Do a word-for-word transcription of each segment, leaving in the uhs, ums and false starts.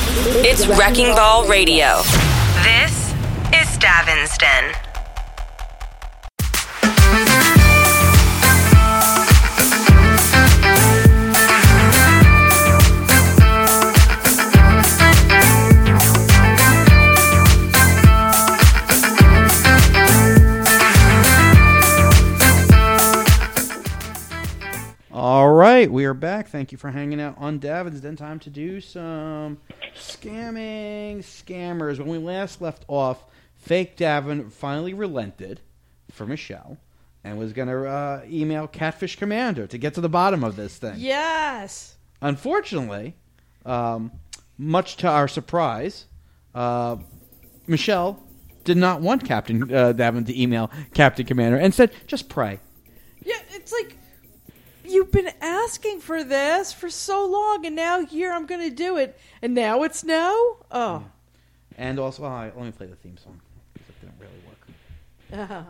It's Wrecking Ball Radio. This is Stavin's Den. All right, we are back. Thank you for hanging out on Davin's Den. Time to do some scamming scammers. When we last left off, fake Davin finally relented for Michelle and was going to uh, email Catfish Commander to get to the bottom of this thing. Yes. Unfortunately, um, much to our surprise, uh, Michelle did not want Captain uh, Davin to email Captain Commander and said, just pray. Yeah, it's like, you've been asking for this for so long, and now here I'm going to do it, and now it's no? Oh. Yeah. And also, well, let me play the theme song, because it didn't really work. Uh-huh.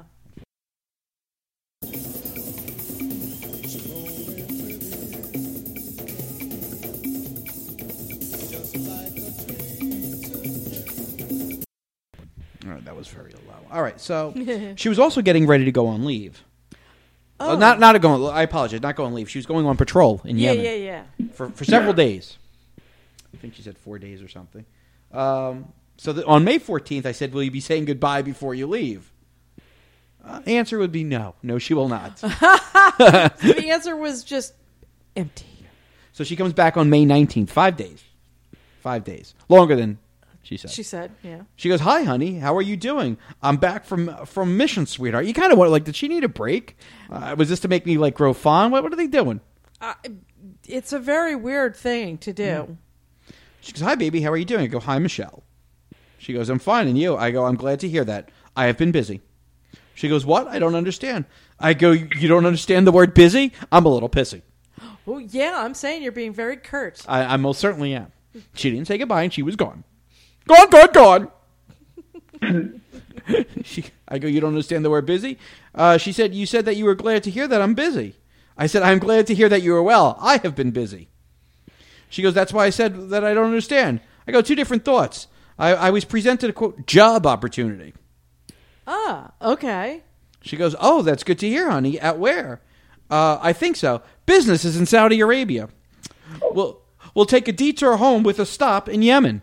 All right, that was very low. All right, so she was also getting ready to go on leave. Oh. Uh, not not a go on, I apologize, not go on leave. She was going on patrol in yeah, Yemen. Yeah, yeah, yeah. For, for several days. I think she said four days or something. Um, so the, on May fourteenth, I said, will you be saying goodbye before you leave? Uh, the answer would be no. No, she will not. The answer was just empty. So she comes back on May nineteenth. Five days. Five days. Longer than she said. She said, yeah. She goes, hi, honey. How are you doing? I'm back from from mission, sweetheart. You kind of want, like, did she need a break? Uh, was this to make me, like, grow fond? What, what are they doing? Uh, it's a very weird thing to do. Mm. She goes, hi, baby. How are you doing? I go, hi, Michelle. She goes, I'm fine. And you? I go, I'm glad to hear that. I have been busy. She goes, what? I don't understand. I go, you don't understand the word busy? I'm a little pissy. Oh, yeah. I'm saying you're being very curt. I, I most certainly am. She didn't say goodbye, and she was gone. Gone, gone, gone. she, I go, you don't understand the word busy? Uh, she said, you said that you were glad to hear that I'm busy. I said, I'm glad to hear that you are well. I have been busy. She goes, that's why I said that I don't understand. I go, two different thoughts. I, I was presented a, quote, job opportunity. Ah, okay. She goes, oh, that's good to hear, honey. At where? Uh, I think so. Business is in Saudi Arabia. We'll, we'll take a detour home with a stop in Yemen.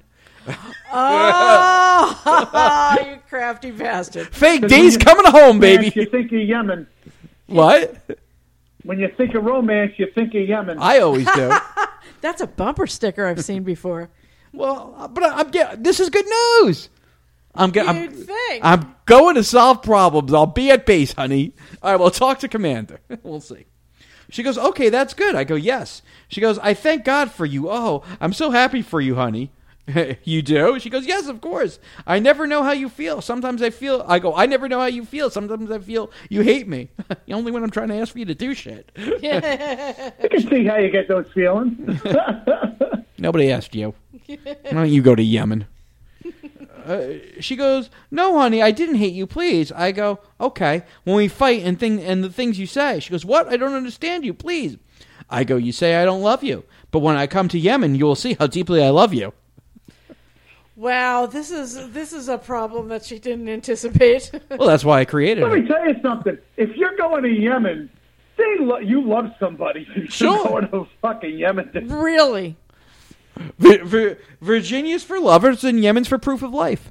Oh, you crafty bastard. Fake D's coming home, baby. You think of Yemen. What? When you think of romance, you think of Yemen. I always do. That's a bumper sticker I've seen before. Well, but I'm getting, this is good news. I'm getting. You'd I'm, think. I'm going to solve problems. I'll be at base, honey. All right, we'll talk to Commander. We'll see. She goes, okay, that's good. I go, yes. She goes, I thank God for you. Oh, I'm so happy for you, honey. You do? She goes, yes, of course. I never know how you feel. Sometimes I feel, I go, I never know how you feel. Sometimes I feel you hate me. Only when I'm trying to ask for you to do shit. I can see how you get those feelings. Nobody asked you. Why don't you go to Yemen? Uh, she goes, no, honey, I didn't hate you, please. I go, okay. When we fight and thing and the things you say. She goes, what? I don't understand you, please. I go, you say I don't love you. But when I come to Yemen, you will see how deeply I love you. Wow, this is this is a problem that she didn't anticipate. Well, that's why I created Let it. me tell you something. If you're going to Yemen, they lo- you love somebody. You're Sure. going to fucking Yemen. Really? V- v- Virginia's for lovers and Yemen's for proof of life.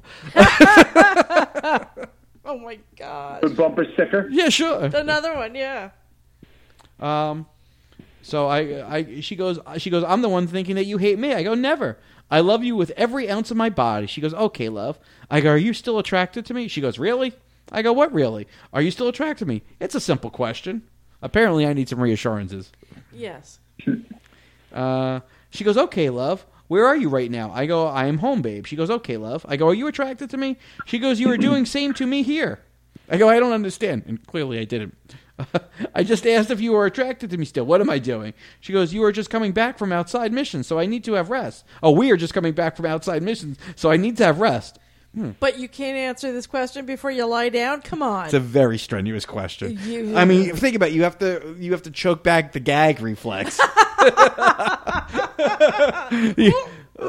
Oh my gosh. The bumper sticker. Yeah, sure. Another one, yeah. Um, so I, I, she goes, she goes, I'm the one thinking that you hate me. I go, never. I love you with every ounce of my body. She goes, okay, love. I go, are you still attracted to me? She goes, really? I go, what really? Are you still attracted to me? It's a simple question. Apparently, I need some reassurances. Yes. Uh, she goes, okay, love. Where are you right now? I go, I am home, babe. She goes, okay, love. I go, are you attracted to me? She goes, you are doing same to me here. I go, I don't understand. And clearly I didn't. I just asked if you were attracted to me still. What am I doing? She goes, you are just coming back from outside missions, so I need to have rest. Oh, we are just coming back from outside missions, so I need to have rest. Hmm. But you can't answer this question before you lie down? Come on. It's a very strenuous question. You, I mean, think about it. You have to you have to choke back the gag reflex. you,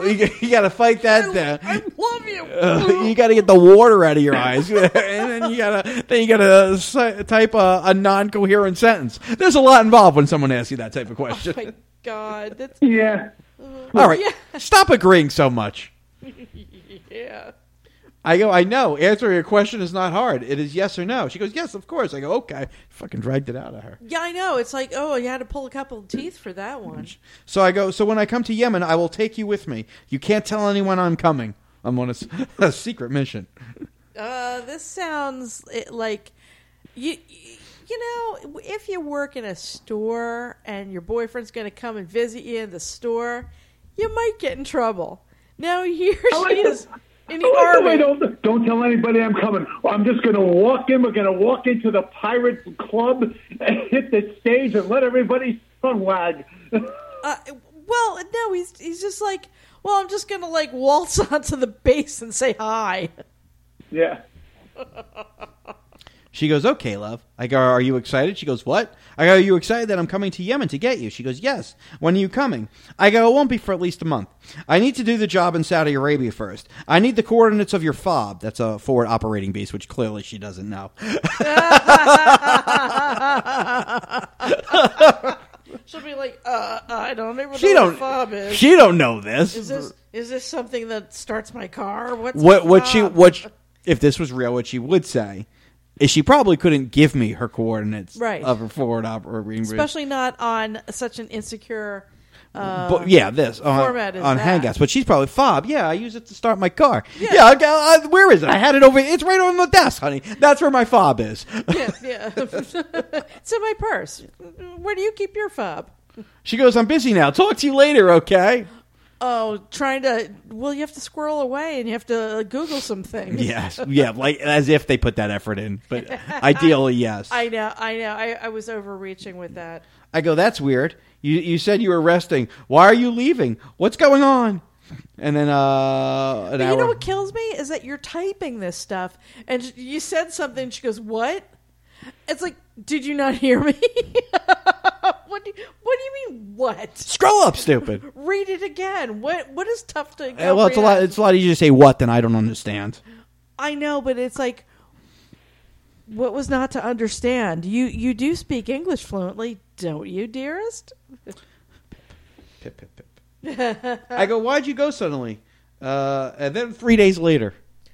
you, you got to fight that down. I love you. Uh, you got to get the water out of your eyes, and then you got to then you got to type a, a non-coherent sentence. There's a lot involved when someone asks you that type of question. Oh my God, that's Yeah. All right, Yeah. stop agreeing so much. yeah. I go, I know. Answering a question is not hard. It is yes or no. She goes, yes, of course. I go, okay. Fucking dragged it out of her. Yeah, I know. It's like, oh, you had to pull a couple of teeth for that one. So I go, so when I come to Yemen, I will take you with me. You can't tell anyone I'm coming. I'm on a, a secret mission. Uh, this sounds it- like you. You know, if you work in a store and your boyfriend's going to come and visit you in the store, you might get in trouble. Now here I like she the- is in the I like the way army. don't, don't tell anybody I'm coming. I'm just going to walk in. We're going to walk into the pirate club and hit the stage and let everybody's tongue wag. Uh, well, no, he's he's just like, well, I'm just going to like waltz onto the base and say hi. Yeah. She goes, okay, love. I go, are you excited? She goes, what? I go, are you excited that I'm coming to Yemen to get you? She goes, yes. When are you coming? I go, it won't be for at least a month. I need to do the job in Saudi Arabia first. I need the coordinates of your FOB. That's a forward operating base, which clearly she doesn't know. She'll be like, uh, I don't even She know don't. what fob is. She don't know this. Is this is this something that starts my car? What's what? a What she? fob? What? She, if this was real, what she would say is she probably couldn't give me her coordinates Right. of her forward operating base. Especially not on such an insecure. Uh, But yeah, this on, format is on that. Hangouts. But she's probably fob. Yeah, I use it to start my car. Yeah. Yeah, I, got- I, where is it? I had it over. It's right on the desk, honey. That's where my fob is. yeah, yeah. It's in my purse. Where do you keep your fob? She goes, I'm busy now. Talk to you later, okay? Oh, trying to. Well, you have to squirrel away and you have to Google some things. Yes, yeah, like as if they put that effort in. But ideally, yes. I know, I know. I, I was overreaching with that. I go, that's weird. You you said you were resting. Why are you leaving? What's going on? And then uh, an But hour. you know what kills me is that you're typing this stuff and sh- you said something. She goes, "What?" It's like, did you not hear me? what do you, What do you mean? What? Scroll up, stupid. Read it again. What What is tough to? Uh, well, it's a lot. It's a lot easier to say what than I don't understand. I know, but it's like, what was not to understand? You You do speak English fluently, don't you, dearest? Pip, pip, pip. I go, why'd you go suddenly? Uh, and then three days later.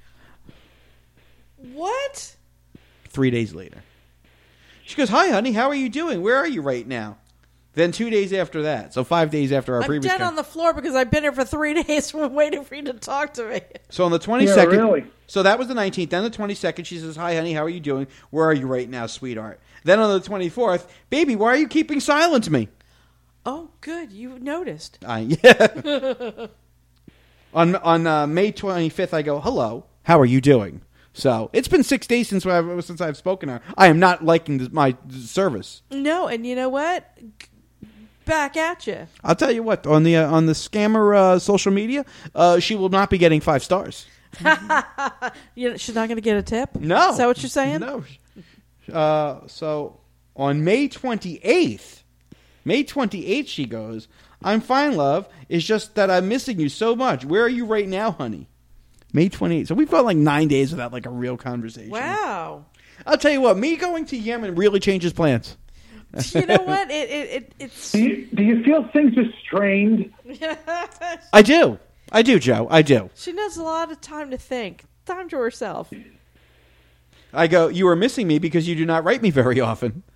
What? Three days later. She goes, hi, honey. How are you doing? Where are you right now? Then two days after that. So five days after our I'm previous dead con- on the floor because I've been here for three days waiting for you to talk to me. So on the twenty-second. Yeah, really? So that was the nineteenth. Then the twenty-second, she says, hi, honey. How are you doing? Where are you right now, sweetheart? Then on the twenty-fourth, baby, why are you keeping silent to me? Oh, good. You noticed. I yeah. on on uh, May twenty-fifth, I go, hello. How are you doing? So it's been six days since I've, since I've spoken to her. I am not liking this, my service. No, and you know what? Back at you. I'll tell you what. On the uh, on the scammer uh, social media, uh, she will not be getting five stars. You know, she's not going to get a tip? No. Is that what you're saying? No. Uh, so on May twenty-eighth, May twenty-eighth, she goes, I'm fine, love. It's just that I'm missing you so much. Where are you right now, honey? May twenty-eighth. So we've got like nine days without like a real conversation. Wow. I'll tell you what, me going to Yemen really changes plans. You know what? It, it, it it's Do you, do you feel things are strained? I do. I do, Joe. I do. She knows a lot of time to think. Time to herself. I go, you are missing me because you do not write me very often.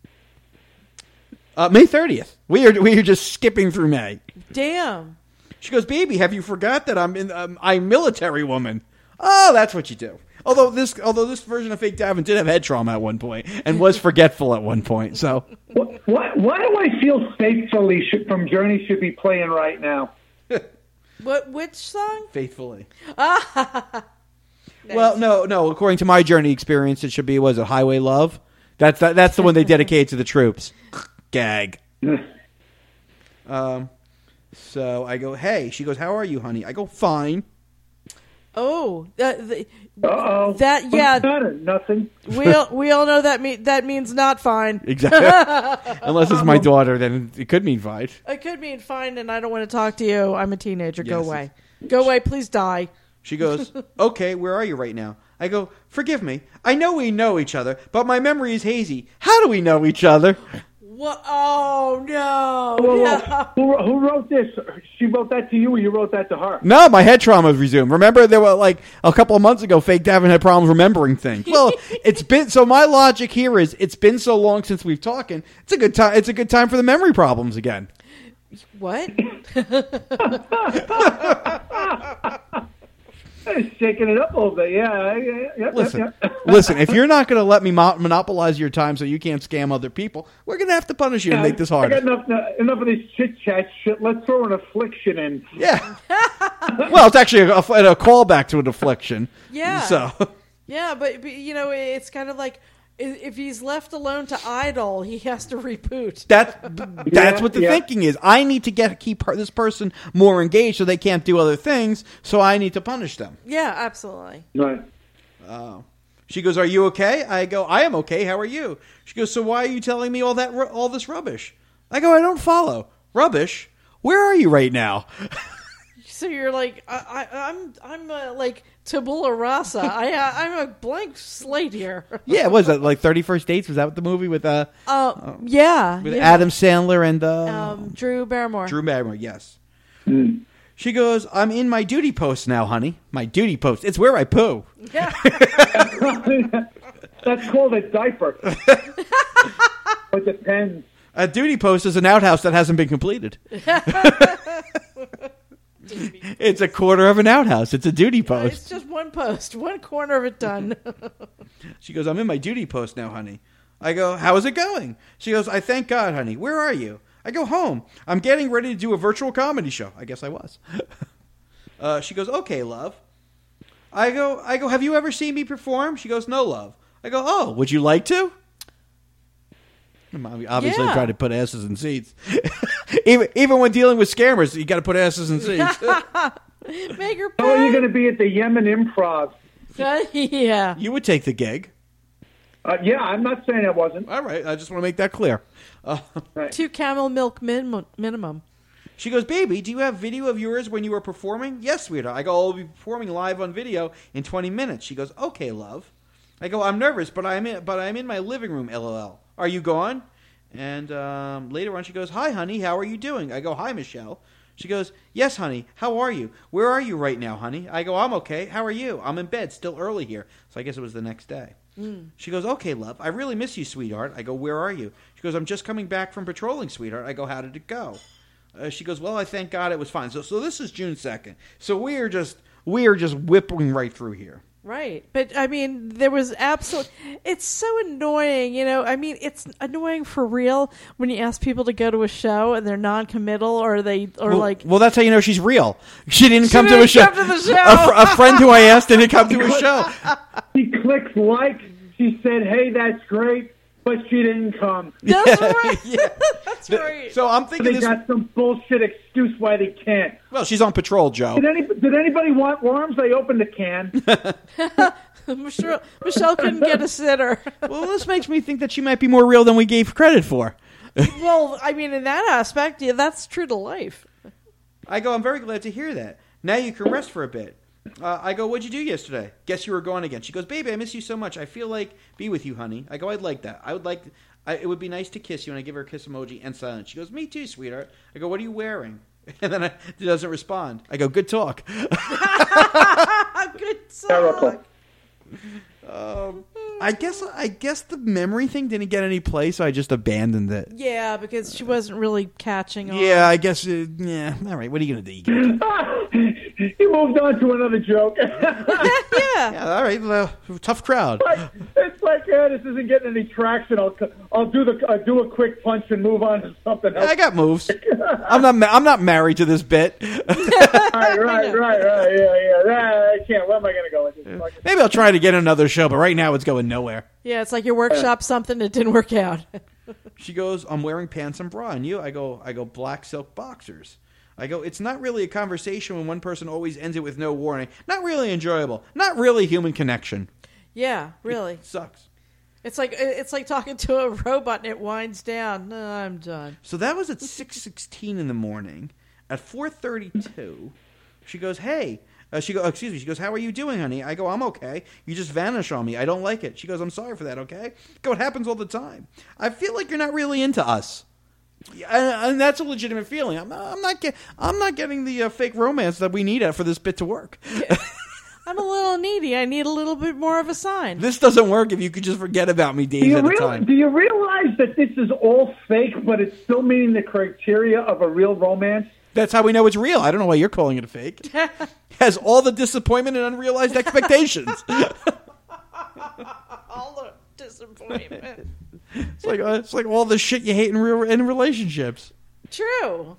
Uh, May thirtieth. We are we are just skipping through May. Damn. She goes, baby, have you forgot that I'm in, um, I'm a military woman? Oh, that's what you do. Although this although this version of Fake Davin did have head trauma at one point and was forgetful at one point. So Why, why, why do I feel Faithfully should, from Journey should be playing right now? What? Which song? faithfully. Nice. Well, no, no. According to my Journey experience, it should be was it Highway Love? That's that, that's the one they dedicated to the troops. Gag. Um. So I go, hey. She goes, how are you, honey? I go, fine. Oh, uh, the, Uh-oh. that yeah. What's that? Nothing. We all, we all know that mean that means not fine. Exactly. Unless it's my daughter, then it could mean fine. It could mean fine, and I don't want to talk to you. I'm a teenager. Go Yes. away. Go away. Please die. She goes, okay, where are you right now? I go, forgive me. I know we know each other, but my memory is hazy. How do we know each other? What? Oh no! Whoa, whoa. no. Who, who wrote this? She wrote that to you, or you wrote that to her? No, my head trauma has resumed. Remember, there were like a couple of months ago, Fake Davin had problems remembering things. Well, it's been so. My logic here is, it's been so long since we've talking. It's a good time. It's a good time for the memory problems again. What? Shaking it up a little bit, yeah. yeah, yeah Listen, yeah, yeah. listen. If you're not going to let me mo- monopolize your time so you can't scam other people, we're going to have to punish you and make this I harder. got enough, uh, enough of this chit chat shit. Let's throw an affliction in. Yeah. Well, it's actually a, a, a callback to an affliction. Yeah. So. Yeah, but, but you know, it's kind of like i- if he's left alone to idle, he has to reboot. That that's Yeah, what the yeah. thinking is. I need to get keep her, this person more engaged so they can't do other things. So I need to punish them. Yeah, absolutely. Right. Oh. She goes, "Are you okay?" I go, "I am okay. How are you?" She goes, "So why are you telling me all that ru- all this rubbish?" I go, "I don't follow rubbish. Where are you right now?" So you're like, I, I, I'm, I'm uh, like tabula rasa. I, uh, I'm a blank slate here. Yeah, what was that like thirty-first Dates? Was that the movie with uh Uh, yeah. with yeah. Adam Sandler and uh, Um, Drew Barrymore. Drew Barrymore? Yes. She goes, "I'm in my duty post now, honey. My duty post. It's where I poo." Yeah. That's called a diaper. It depends. A duty post is an outhouse that hasn't been completed. It's a quarter of an outhouse. It's a duty It's post. just one post, one corner of it done. She goes, "I'm in my duty post now, honey." I go, "How is it going?" She goes, "I thank God, honey. Where are you?" I go, "Home. I'm getting ready to do a virtual comedy show." I guess I was. uh, she goes, "Okay, love." I go, I go, "Have you ever seen me perform?" She goes, "No, love." I go, "Oh, would you like to?" I'm obviously Yeah. trying to put asses in seats. even even when dealing with scammers, you got to put asses in seats. Make her How are you pay. going to be at the Yemen Improv? Yeah. You would take the gig. Uh, yeah, I'm not saying I wasn't. All right, I just want to make that clear. Uh, Two camel milk minimum. minimum. she goes, "Baby, do you have video of yours when you were performing?" "Yes, sweetheart." I go, "I'll be performing live on video in twenty minutes. She goes, "Okay, love." I go, "I'm nervous, but I'm in, but I'm in my living room, lol. Are you gone?" And um, later on, she goes, "Hi, honey. How are you doing?" I go, "Hi, Michelle." She goes, "Yes, honey. How are you? Where are you right now, honey?" I go, "I'm okay. How are you?" "I'm in bed. Still early here." So I guess it was the next day. She goes, "Okay, love. I really miss you, sweetheart." I go, "Where are you?" She goes, "I'm just coming back from patrolling, sweetheart." I go, "How did it go?" Uh, she goes, "Well, I thank God it was fine." So, so this is June second. So we are just we are just whipping right through here. Right. But, I mean, there was absolute... It's so annoying, you know. I mean, it's annoying for real when you ask people to go to a show and they're non-committal or they... or Well, like... well, that's how you know she's real. She didn't She come to didn't a show. come to the show. A, fr- a friend who I asked didn't come to a show. She clicked like. She said, "Hey, that's great," but she didn't come. That's right. Yeah. That's right. So I'm thinking They this. got some bullshit excuse why they can't. Well, she's on patrol, Joe. Did, any, did anybody want worms? They opened the can. Michelle, Michelle couldn't get a sitter. Well, this makes me think that she might be more real than we gave credit for. Well, I mean, in that aspect, yeah, that's true to life. I go, "I'm very glad to hear that. Now you can rest for a bit." Uh, I go, "What'd you do yesterday?" "Guess you were gone again." She goes, "Baby, I miss you so much. I feel like be with you, honey." I go, "I'd like that. I would like. I, it would be nice to kiss you." And I give her a kiss emoji and silence. She goes, "Me too, sweetheart." I go, "What are you wearing?" And then I, she doesn't respond. I go, "Good talk." Good talk. Terrible. Um, I guess I guess the memory thing didn't get any play, so I just abandoned it. Yeah, because she wasn't really catching on. Yeah, I guess. Uh, yeah, all right. What are you gonna do? You gonna- He moved on to another joke. Yeah. yeah, all right. Well, tough crowd. It's like, uh, this isn't getting any traction. I'll I'll do the I'll do a quick punch and move on to something else. I got moves. I'm not. Ma- I'm not married to this bit. right, right, right, right. Yeah, yeah. Ah, I can't. Where am I going to go with this? Fucking- Maybe I'll try to get another show, but right now it's going nowhere. Yeah, it's like your workshop something that didn't work out. She goes, "I'm wearing pants and bra." And you? I go, I go black silk boxers. I go, it's not really a conversation when one person always ends it with no warning. Not really enjoyable. Not really human connection. Yeah, really. It sucks. It's like it's like talking to a robot and it winds down. No, I'm done. So that was at six sixteen in the morning. At four thirty-two, she goes, hey. Uh, she goes, oh, excuse me. She goes, how are you doing, honey? I go, I'm okay. You just vanish on me. I don't like it. She goes, I'm sorry for that, okay? I go, it happens all the time. I feel like you're not really into us. And, and that's a legitimate feeling. I'm not, I'm not, get, I'm not getting the uh, fake romance that we need for this bit to work. Yeah. I'm a little needy. I need a little bit more of a sign. This doesn't work if you could just forget about me days at a real, time. Do you realize that this is all fake, but it's still meeting the criteria of a real romance? That's how we know it's real. I don't know why you're calling it a fake. It has all the disappointment and unrealized expectations. All the disappointment. It's like uh, it's like all the shit you hate in real in relationships. True.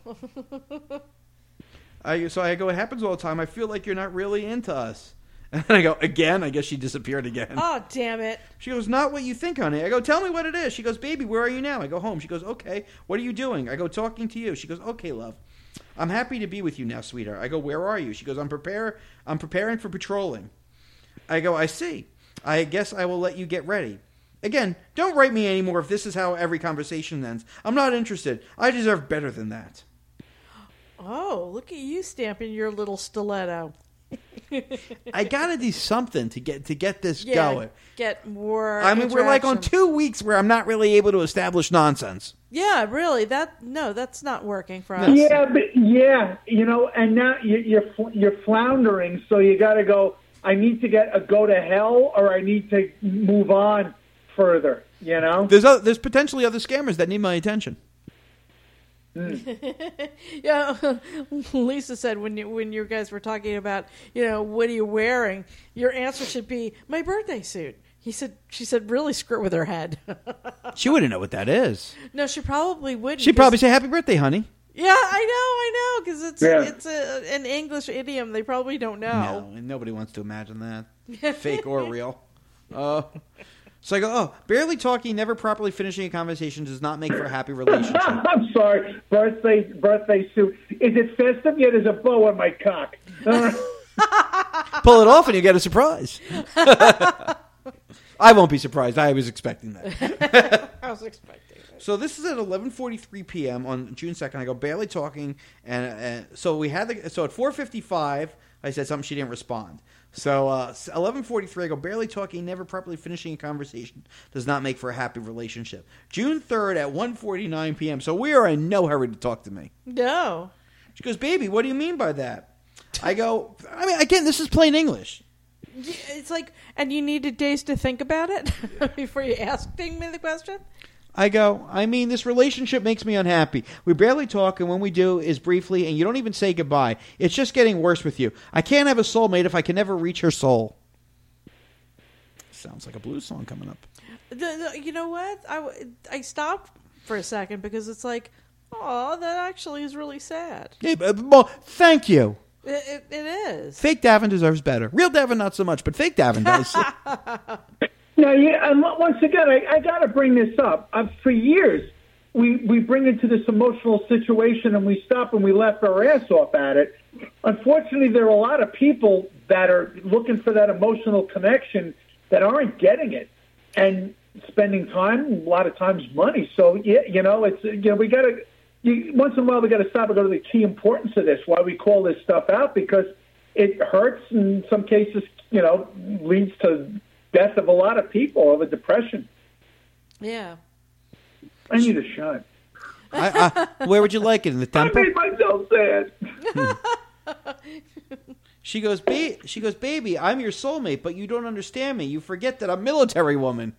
I so I go, it happens all the time. I feel like you're not really into us. And I go, again? I guess she disappeared again. Oh, damn it. She goes, not what you think, honey. I go, tell me what it is. She goes, baby, where are you now? I go, home. She goes, okay. What are you doing? I go, talking to you. She goes, okay, love. I'm happy to be with you now, sweetheart. I go, where are you? She goes, I'm prepare. I'm preparing for patrolling. I go, I see. I guess I will let you get ready. Again, don't write me anymore if this is how every conversation ends. I'm not interested. I deserve better than that. Oh, look at you stamping your little stiletto. I gotta do something to get to get this Yeah, going. get more. I mean, we're like on interaction. two weeks where I'm not really able to establish nonsense. Yeah, really. That no, that's not working for us. Yeah, but yeah, you know, and now you- you're fl- you're floundering, so you got to go. I need to get a go to hell, or I need to move on further. You know, There's other, there's potentially other scammers that need my attention. Yeah, Lisa said when you when you guys were talking about, you know, what are you wearing? Your answer should be my birthday suit. He said, she said, really skirt with her head. She wouldn't know what that is. No, she probably wouldn't. She'd 'cause- probably say, happy birthday, honey. Yeah, I know, I know, because it's Yeah. it's a, an English idiom. They probably don't know. No, and nobody wants to imagine that. Fake or real. Uh, so I go, oh, barely talking, never properly finishing a conversation does not make for a happy relationship. I'm sorry. Birthday birthday suit. Is it festive? Yeah, there's a bow on my cock. Uh, Pull it off and you get a surprise. I won't be surprised. I was expecting that. I was expecting it. So this is at eleven forty-three p.m. on June second. I go barely talking, and, and so we had the so at four fifty-five. I said something. She didn't respond. So uh, eleven forty-three. I go barely talking, never properly finishing a conversation does not make for a happy relationship. June third at one forty-nine p.m. So we are in no hurry to talk to me. No. She goes, baby, what do you mean by that? I go, I mean, again, this is plain English. It's like, and you needed days to think about it before you asking me the question? I go, I mean, this relationship makes me unhappy. We barely talk, and when we do is briefly, and you don't even say goodbye. It's just getting worse with you. I can't have a soulmate if I can never reach her soul. Sounds like a blues song coming up. The, the, you know what? I, w- I stopped for a second because it's like, oh, that actually is really sad. Yeah, but- well, thank you. It, it, it is. Fake Davin deserves better. Real Davin, not so much, but fake Davin does. Now, yeah, and once again, I, I got to bring this up. Uh, for years, we, we bring into this emotional situation and we stop and we laugh our ass off at it. Unfortunately, there are a lot of people that are looking for that emotional connection that aren't getting it and spending time, a lot of times money. So, yeah, you know, it's you know we got to once in a while we got to stop and go to the key importance of this. Why we call this stuff out, because it hurts in some cases. You know, leads to death of a lot of people, of a depression. Yeah. I need a shot. I, I, where would you like it? In the I temple? made myself sad. She goes, ba- she goes, baby, I'm your soulmate, but you don't understand me. You forget that I'm a military woman.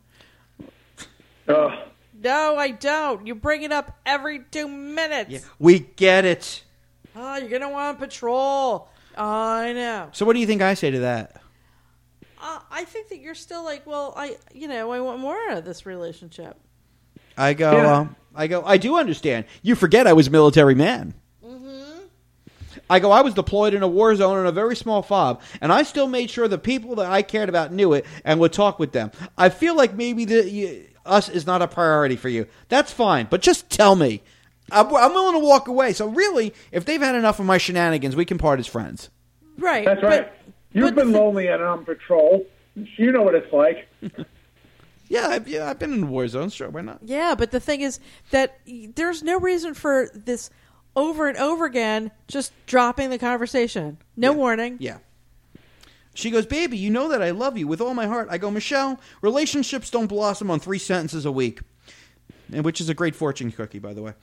Ugh. No, I don't. You bring it up every two minutes. Yeah, we get it. Oh, you're going to want patrol. I know. So what do you think I say to that? Uh, I think that you're still like, well, I, you know, I want more out of this relationship. I go, Yeah. um, I go, I do understand. You forget I was a military man. Mm-hmm. I go, I was deployed in a war zone in a very small fob, and I still made sure the people that I cared about knew it and would talk with them. I feel like maybe the, you, us is not a priority for you. That's fine, but just tell me. I'm, I'm willing to walk away. So really, if they've had enough of my shenanigans, we can part as friends. Right. That's right. But, You've but been the- lonely and on patrol. You know what it's like. Yeah, I've, yeah, I've been in war zones. Sure, why not? Yeah, but the thing is that there's no reason for this over and over again, just dropping the conversation. No Yeah. warning. Yeah. She goes, baby, you know that I love you with all my heart. I go, Michelle, relationships don't blossom on three sentences a week. And which is a great fortune cookie, by the way.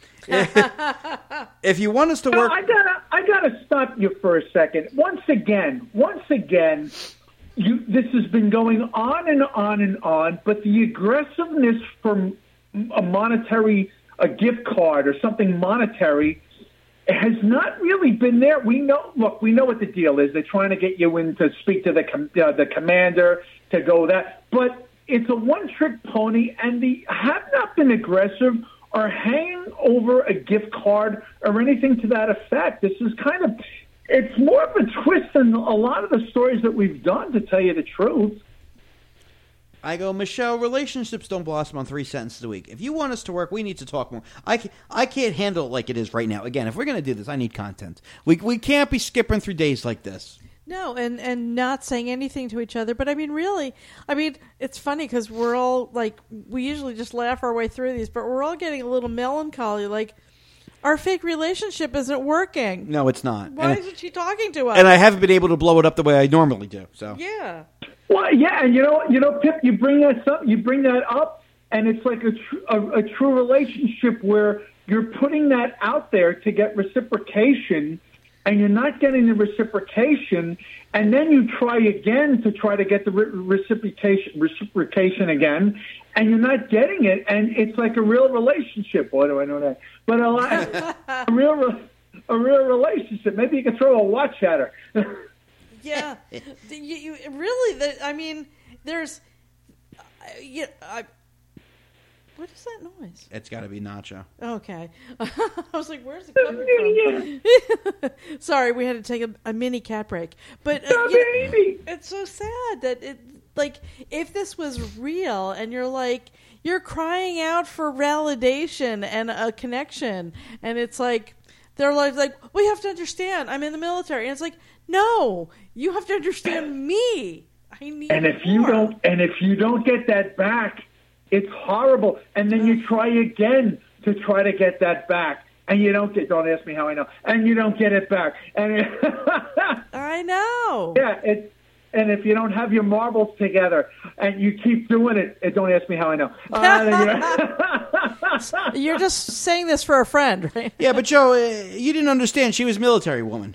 If you want us to No, work... I gotta, I gotta stop you for a second. Once again, once again, you. This has been going on and on and on. But the aggressiveness for a monetary, a gift card or something monetary, has not really been there. We know. Look, we know what the deal is. They're trying to get you in to speak to the com- uh, the commander to go that, but. It's a one-trick pony, and they have not been aggressive or hanging over a gift card or anything to that effect. This is kind of, it's more of a twist than a lot of the stories that we've done, to tell you the truth. I go, Michelle, relationships don't blossom on three sentences a week. If you want us to work, we need to talk more. I can't, I can't handle it like it is right now. Again, if we're going to do this, I need content. We we can't be skipping through days like this. No, and, and not saying anything to each other. But I mean, really, I mean, it's funny because we're all like, we usually just laugh our way through these, but we're all getting a little melancholy. Like, our fake relationship isn't working. No, it's not. Why and, isn't she talking to us? and I haven't been able to blow it up the way I normally do. So yeah. Well, yeah, and you know, you know, Pip, you bring that up, you bring that up, and it's like a, tr- a, a true relationship where you're putting that out there to get reciprocation. And you're not getting the reciprocation, and then you try again to try to get the re- reciprocation reciprocation again, and you're not getting it, and it's like a real relationship. Boy, do I know that! But a, lot, a real re- a real relationship. Maybe you could throw a watch at her. Yeah, you, you really. The, I mean, there's. Uh, yeah, I, what is that noise? it's got to be Nacho. Okay, I was like, "Where's it coming from?" Sorry, we had to take a, a mini cat break. But uh, Oh, you know, baby. it's so sad that it. Like, if this was real, and you're like, you're crying out for validation and a connection, and it's like, they're like, like, we have to understand. I'm in the military, and it's like, no, you have to understand me. I need. And if you more. don't, and if you don't get that back, it's horrible. And then you try again to try to get that back, and you don't get. Don't ask me how I know. And you don't get it back. And it, I know. yeah, it's. And if you don't have your marbles together and you keep doing it, it don't ask me how I know. Uh, You're just saying this for a friend, right? Yeah, but Joe, uh, you didn't understand. She was a military woman.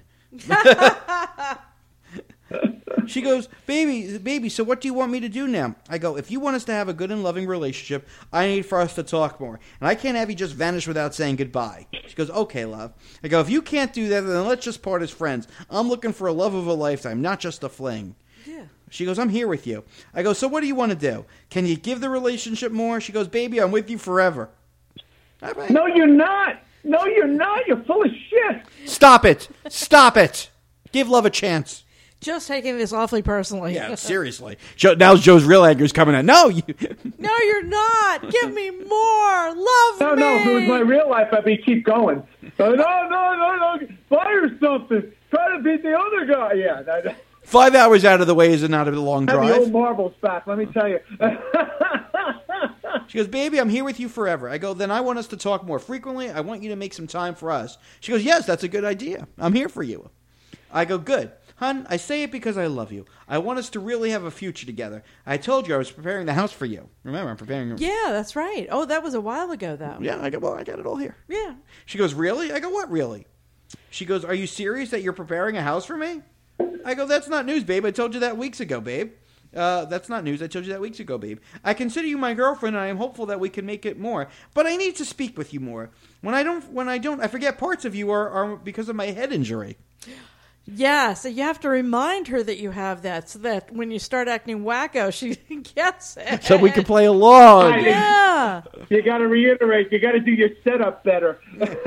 She goes, baby, baby, so what do you want me to do now? I go, if you want us to have a good and loving relationship, I need for us to talk more. And I can't have you just vanish without saying goodbye. She goes, okay, love. I go, if you can't do that, then let's just part as friends. I'm looking for a love of a lifetime, not just a fling. Yeah. She goes, I'm here with you. I go, so what do you want to do? Can you give the relationship more? She goes, baby, I'm with you forever. All right. no, you're not. No, you're not. You're full of shit. Stop it. Stop it. Give love a chance. Just taking this awfully personally. Yeah, seriously. Joe, now Joe's real anger is coming out. No, you. No, you're not. Give me more. Love No, me. no. If it was my real life, I'd be keep going. So, no, no, no, no. Fire something. Try to beat the other guy. Yeah. That, Five hours out of the way is not a long have the old drive. marbles back. Let me tell you. She goes, baby, I'm here with you forever. I go, then I want us to talk more frequently. I want you to make some time for us. She goes, yes, that's a good idea. I'm here for you. I go, good. Hun, I say it because I love you. I want us to really have a future together. I told you I was preparing the house for you. Remember, I'm preparing. Yeah, that's right. Oh, that was a while ago, though. Yeah, I go, well, I got it all here. Yeah. She goes, really? I go, what really? She goes, are you serious that you're preparing a house for me? I go, that's not news, babe. I told you that weeks ago, babe. Uh, that's not news. I told you that weeks ago, babe. I consider you my girlfriend, and I am hopeful that we can make it more. But I need to speak with you more. When I don't, when I don't, I forget parts of you are, are because of my head injury. Yeah, so you have to remind her that you have that, so that when you start acting wacko, she gets it. So we can play along. Yeah. You got to reiterate. You got to do your setup better. No, so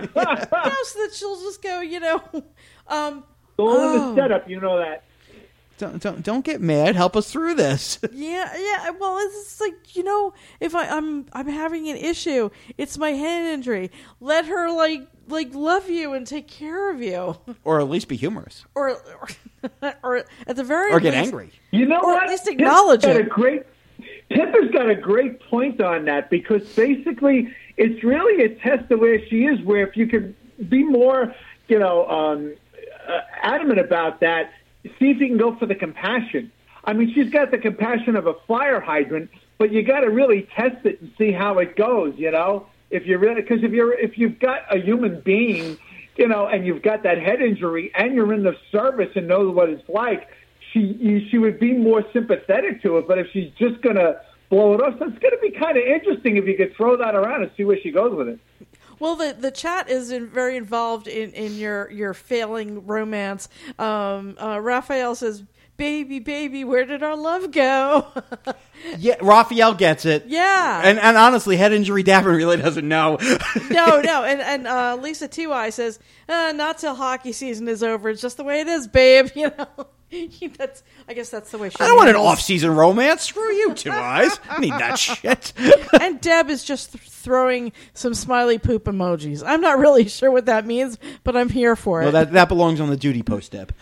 that she'll just go, you know, um, All in Oh. the setup, you know that. Don't, don't don't get mad. Help us through this. Yeah, yeah. Well, it's like, you know, if I, I'm I'm having an issue, it's my head injury. Let her like like love you and take care of you, Or at least be humorous. or or, or at the very Or get least, angry. You know Or what? at least acknowledge Pip's got it. A great, Pip has got a great point on that, because basically it's really a test of where she is, where if you could be more, you know, um, uh, adamant about that, see if you can go for the compassion. I mean, she's got the compassion of a fire hydrant, but you got to really test it and see how it goes, you know? If you really, because if you're, if you've got a human being, you know, and you've got that head injury and you're in the service and know what it's like, she you, she would be more sympathetic to it. But if she's just going to blow it off, so it's going to be kind of interesting if you could throw that around and see where she goes with it. Well, the the chat is in, very involved in, in your, your failing romance. Um, uh, Raphael says, "Baby, baby, where did our love go?" Yeah, Raphael gets it. Yeah. And and honestly, head injury Davin really doesn't know. no, no. And and uh, Lisa T Y says, uh, "Not till hockey season is over. It's just the way it is, babe." You know, that's. I guess that's the way she. I don't want an handles- off-season romance. Screw you, Two Eyes. I need that shit. And Deb is just th- throwing some smiley poop emojis. I'm not really sure what that means, but I'm here for it. Well, that that belongs on the duty post, Deb.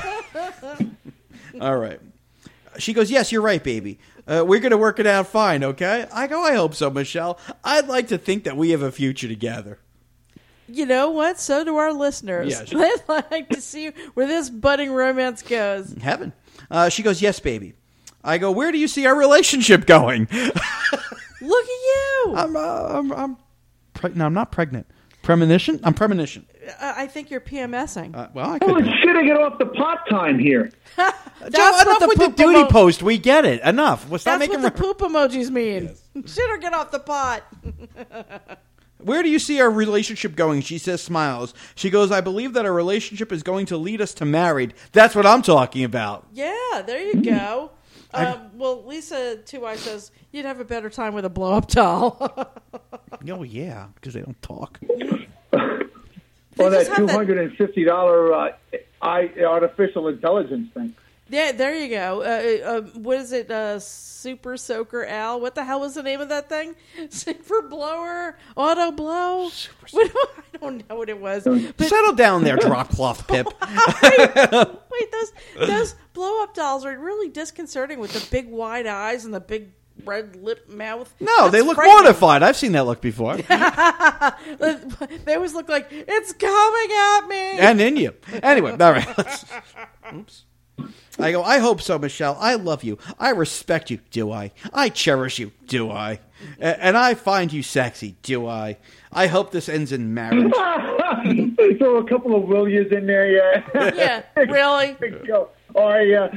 All right. She goes, yes, you're right, baby. Uh, we're going to work it out fine, okay? I go, I hope so, Michelle. I'd like to think that we have a future together. You know what? So do our listeners. Yes. They'd like to see where this budding romance goes. Heaven. Uh, she goes, yes, baby. I go, where do you see our relationship going? Look at you. I'm, uh, I'm, I'm preg- no, I'm not pregnant. Premonition? I'm premonition. Uh, I think you're PMSing. Uh, well, I could Well, be. it's shit to get off the pot time here. That's Joe, what enough the with the poop duty emo- post. We get it. Enough. We'll stop That's making. what the poop emojis mean. Shit or get off the pot. Where do you see our relationship going? She says, smiles. She goes, I believe that our relationship is going to lead us to married. That's what I'm talking about. Yeah, there you go. Um, well, Lisa Two Eye says you'd have a better time with a blow up doll. Oh, yeah, because they don't talk. Or just that have two that- hundred and fifty dollar uh, I artificial intelligence thing. Yeah, there you go. Uh, uh, what is it? Uh, Super Soaker Al? What the hell was the name of that thing? Super Blower? Auto Blow? What, I don't know what it was. But Settle down there, drop cloth Pip. wait, those those blow up dolls are really disconcerting with the big wide eyes and the big red lip mouth. No, they That's look frightening. mortified. I've seen that look before. They always look like it's coming at me. And in you. Anyway, all right. Let's, oops. I go, I hope so, Michelle. I love you. I respect you, do I? I cherish you, do I? A- and I find you sexy, do I? I hope this ends in marriage. Throw a couple of will yous in there, yeah. Yeah, really? Go. Oh, yeah.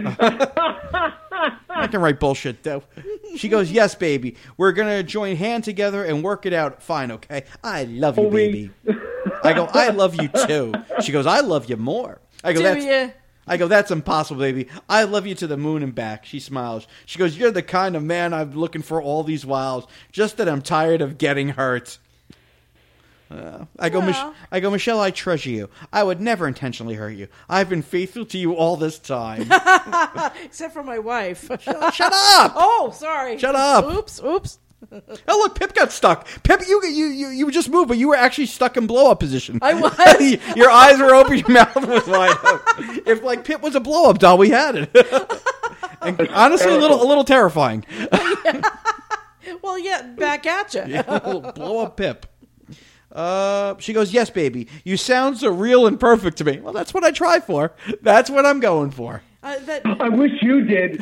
I can write bullshit, though. She goes, yes, baby. We're going to join hand together and work it out fine, okay? I love you, Oh, we- baby. I go, I love you, too. She goes, I love you more. I go, Do that's... you? I go, that's impossible, baby. I love you to the moon and back. She smiles. She goes, you're the kind of man I'm looking for all these whiles. Just that I'm tired of getting hurt. Uh, I go, Mich- Well. I go, Michelle, I treasure you. I would never intentionally hurt you. I've been faithful to you all this time. Except for my wife. Shut up! Oh, sorry. Shut up. Oops, oops. Oh, look, Pip got stuck. Pip, you you you, you just moved, but you were actually stuck in blow-up position. I was. Your eyes were open, your mouth was wide open. If, like, Pip was a blow-up doll, we had it. And honestly, a little a little terrifying. Well, yeah, back at you. Yeah, a little blow-up Pip. Uh, she goes, yes, baby. You sound so real and perfect to me. Well, that's what I try for. That's what I'm going for. Uh, that, I wish you did.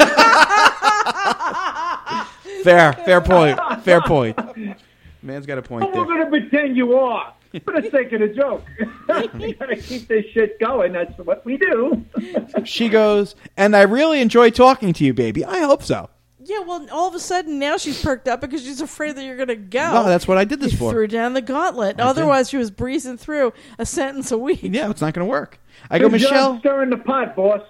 Fair, fair point. Fair point. Man's got a point We're there. going to pretend you are. For the sake of the joke. We got to keep this shit going. That's what we do. She goes, and I really enjoy talking to you, baby. I hope so. yeah, well, all of a sudden now she's perked up because she's afraid that you're going to go. No, that's what I did this You for. threw down the gauntlet. Otherwise, she was breezing through a sentence a week. Yeah, it's not going to work. I go, Good job Michelle. stirring the pot, boss.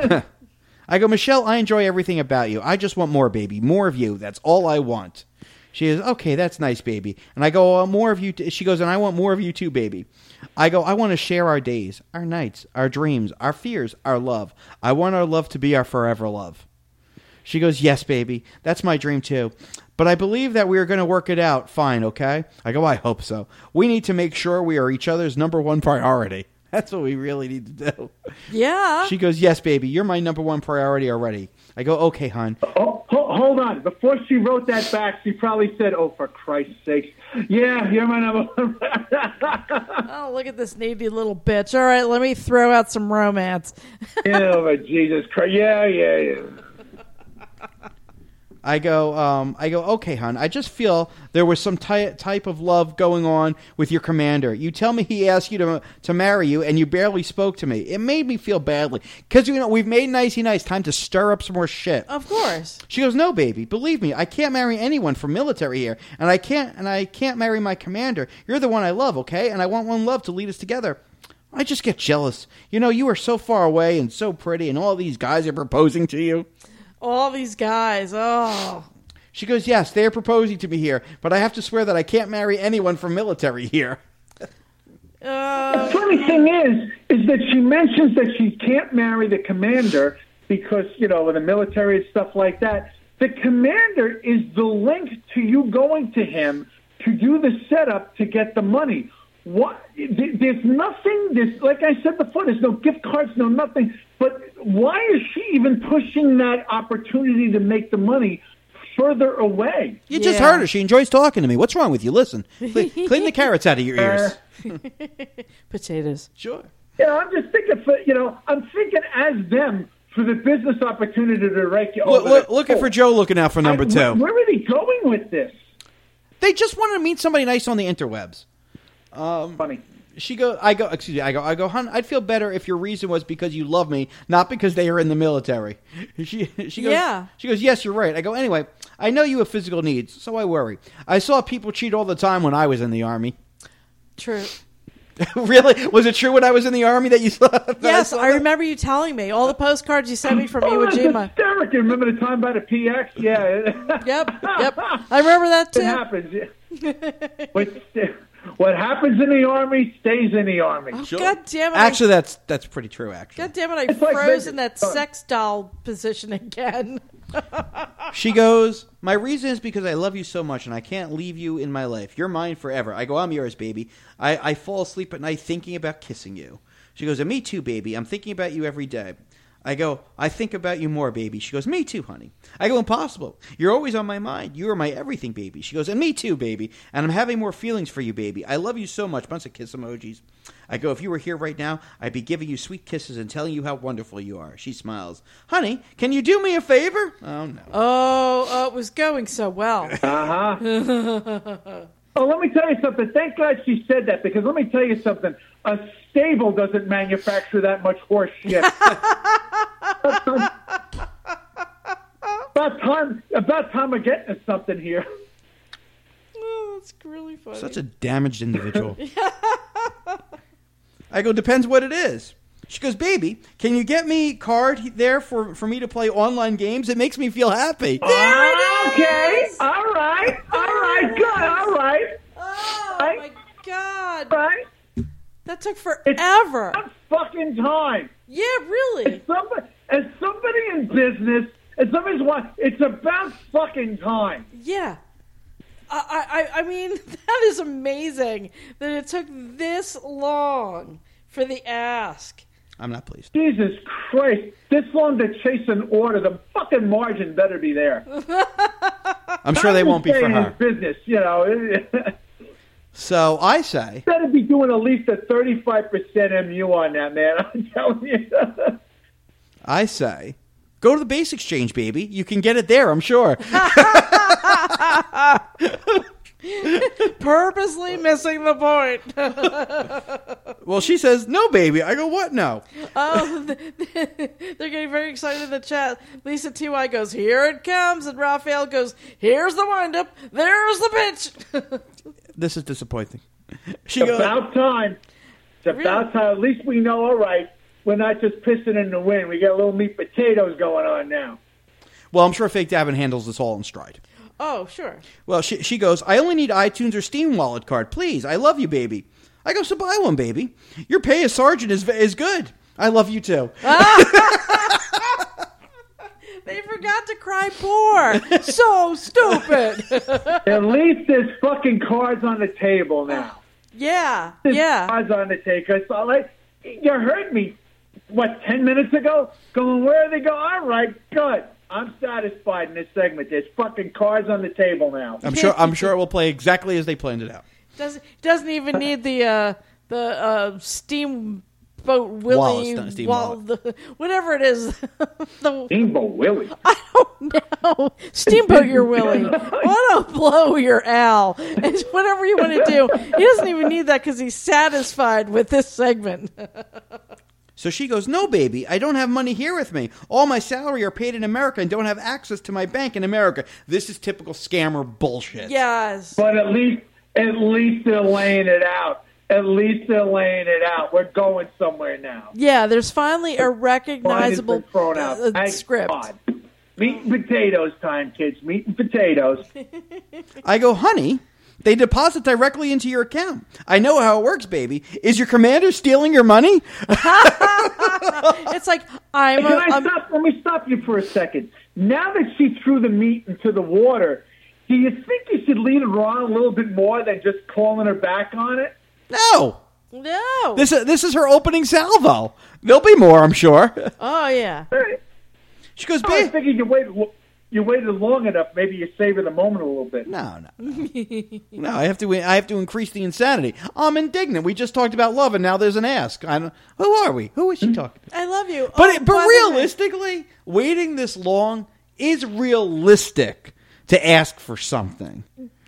I go, Michelle, I enjoy everything about you. I just want more, baby. More of you. That's all I want. She goes, okay, that's nice, baby. And I go, oh, more of you. T-. She goes, and I want more of you too, baby. I go, I want to share our days, our nights, our dreams, our fears, our love. I want our love to be our forever love. She goes, yes, baby. That's my dream too. But I believe that we are going to work it out fine, okay? I go, I hope so. We need to make sure we are each other's number one priority. That's what we really need to do. Yeah. She goes, yes, baby, you're my number one priority already. I go, okay, hon. Oh, ho- hold on. Before she wrote that back, she probably said, oh, for Christ's sake. Yeah, you're my number one. Oh, look at this needy little bitch. All right, let me throw out some romance. Oh, my Jesus Christ. Yeah, yeah, yeah. I go, um, I go, okay, hon, I just feel there was some ty- type of love going on with your commander. You tell me he asked you to to marry you, and you barely spoke to me. It made me feel badly. Because, you know, we've made nicey nice. Time to stir up some more shit. Of course. She goes, no, baby, believe me, I can't marry anyone from military here, and I can't, and I can't marry my commander. You're the one I love, okay? And I want one love to lead us together. I just get jealous. You know, you are so far away and so pretty, and all these guys are proposing to you. All these guys. Oh. She goes, yes, they are proposing to me here, but I have to swear that I can't marry anyone from military here. Uh, The funny thing is, is that she mentions that she can't marry the commander because, you know, in the military and stuff like that. The commander is the link to you going to him to do the setup to get the money. What? There's nothing. There's, like I said before, there's no gift cards, no nothing. But why is she even pushing that opportunity to make the money further away? You just Yeah. heard her. She enjoys talking to me. What's wrong with you? Listen, clean, clean the carrots out of your ears. potatoes. Sure. You know, I'm just thinking for, you know, I'm thinking as them for the business opportunity to rake you Look, over. look, the looking top. for Joe looking out for number I- two. Where, where are they going with this? They just wanted to meet somebody nice on the interwebs. Funny. She go, I go, excuse me, I go, I go, hon, I'd feel better if your reason was because you love me, not because they are in the military. She, she goes, Yeah. She goes, yes, you're right. I go, anyway, I know you have physical needs, so I worry. I saw people cheat all the time when I was in the Army. True. Really? Was it true when I was in the Army that you saw? that Yes, saw I that? remember you telling me. All the postcards you sent me from Oh, Iwo that's Jima. hysterical. Remember the time by the P X? Yeah. Yep, yep. I remember that It too. happens. Yeah. What, what happens in the Army stays in the Army. Sure. God damn it. Actually, that's that's pretty true. Actually, God damn it, I It's like froze this- in that sex doll position again. she goes, my reason is because I love you so much and I can't leave you in my life. You're mine forever. I go, I'm yours, baby. I, I fall asleep at night thinking about kissing you. She goes, and me too, baby. I'm thinking about you every day. I go, I think about you more, baby. She goes, me too, honey. I go, impossible. You're always on my mind. You are my everything, baby. She goes, and me too, baby. And I'm having more feelings for you, baby. I love you so much. Bunch of kiss emojis. I go, if you were here right now, I'd be giving you sweet kisses and telling you how wonderful you are. She smiles. Honey, can you do me a favor? Oh, no. Oh, oh, it was going so well. Uh-huh. Oh, let me tell you something. Thank God she said that, because let me tell you something. A stable doesn't manufacture that much horse shit. about time, about time we're getting to something here. Oh, that's really funny. Such a damaged individual. I go, depends what it is. She goes, baby, can you get me card there for, for me to play online games? It makes me feel happy. There it Okay, is! all right, all right, good, all right, Oh, Right? my God. all right. That took It's forever. about fucking time. Yeah, really. As somebody, as somebody in business, as somebody's one, it's about fucking time. Yeah. I, I, I mean, that is amazing that it took this long for the ask. I'm not pleased. Jesus Christ, this long to chase an order, the fucking margin better be there. I'm sure they won't be for Saying her. it's business, you know. So I say, Better be doing at least a thirty-five percent M U on that, man. I'm telling you. I say, go to the Base Exchange, baby. You can get it there, I'm sure. Purposely missing the point. Well, she says, no, baby. I go, what? No. Oh, they're getting very excited in the chat. Lisa T Y goes, here it comes. And Raphael goes, here's the windup. There's the pitch. This is disappointing. She It's goes, about time. It's about time. At least we know, all right, we're not just pissing in the wind. We got little meat potatoes going on now. well, I'm sure Fake Davin handles this all in stride. Oh, sure. Well, she, she goes, I only need iTunes or Steam wallet card. Please, I love you, baby. I go, so buy one, baby. Your pay as sergeant is is good. I love you, too. They forgot to cry poor. So stupid. At least there's fucking cards on the table now. Yeah, There's yeah. cards on the table. So, like, you heard me, what, ten minutes ago? Going, where they go? All right, good. I'm satisfied in this segment. There's fucking cards on the table now. I'm sure I'm sure it will play exactly as they planned it out. Doesn't doesn't even need the uh, the uh, Steamboat Willie, Wallace, Steam Wall, the, whatever it is. the, Steamboat Willie. I don't know. Steamboat your Willie. Want to blow your Al. It's whatever you want to do. He doesn't even need that because he's satisfied with this segment. So she goes, no, baby, I don't have money here with me. All my salary are paid in America and don't have access to my bank in America. This is typical scammer bullshit. Yes. But at least, at least they're laying it out. At least they're laying it out. We're going somewhere now. Yeah, there's finally a Mine has recognizable been thrown out. uh, Thank script. God. Meat and potatoes time, kids. Meat and potatoes. I go, honey, they deposit directly into your account. I know how it works, baby. Is your commander stealing your money? It's like, I'm Can a... I I'm, stop? Let me stop you for a second. Now that she threw the meat into the water, do you think you should lead her on a little bit more than just calling her back on it? No. no. This is, this is her opening salvo. There'll be more, I'm sure. Oh, yeah. She goes, Oh, I babe. figured you waited, you waited long enough. Maybe you savor the moment a little bit. No, no, no. No, I have to. I have to increase the insanity. I'm indignant. We just talked about love, and now there's an ask. I don't. Who are we? Who is she talking to? I love you. But Oh, it, but by the way- realistically, waiting this long is realistic to ask for something.